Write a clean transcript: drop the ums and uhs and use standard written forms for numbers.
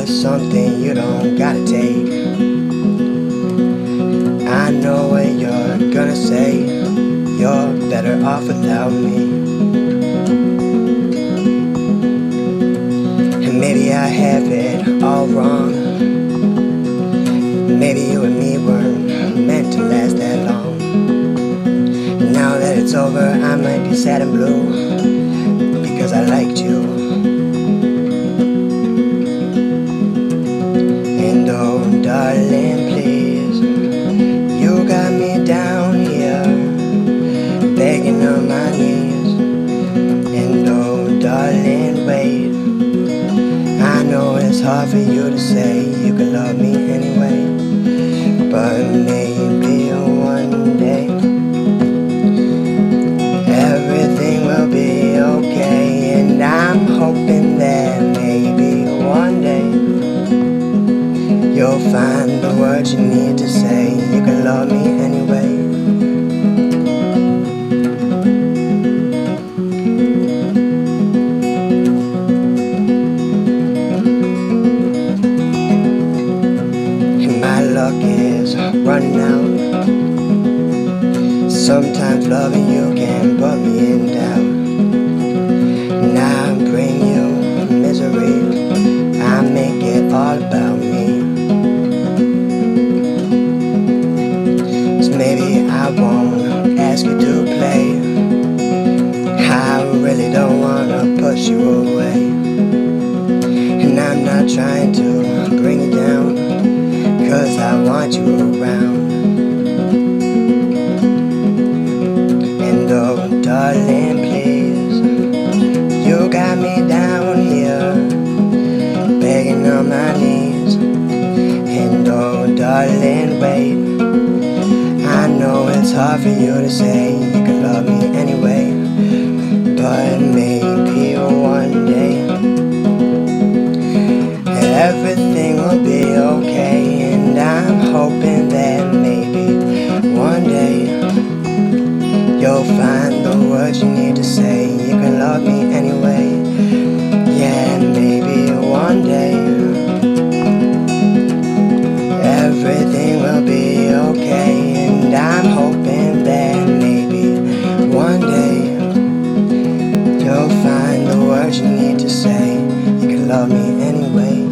it's something you don't gotta take. I know what you're gonna say. You're better off without me. And maybe I have it all wrong. Maybe you and me weren't meant to last that long. Now that it's over, I might be sad and blue, because I liked you. And oh, darling, please, you got me down here, begging on my knees. And oh, darling, wait, I know it's hard for you to say you can love me anyway, but maybe one day everything will be okay. And I'm hoping that maybe one day you'll find the words you need to say you can love me anyway. And my luck is running out. Sometimes loving you can put me in doubt. And I bring you misery, I make it all about me. So maybe I won't ask you to play. I really don't wanna push you away. And I'm not trying to bring you down, 'cause I want you around. Oh, darling, please, you got me down here, begging on my knees. And oh, darling, wait, I know it's hard for you to say you can love me anyway, but maybe one day everything will be okay. And I'm hoping that maybe one day you'll find the words you need to say you can love me anyway. Yeah, maybe one day everything will be okay. And I'm hoping that maybe one day you'll find the words you need to say you can love me anyway.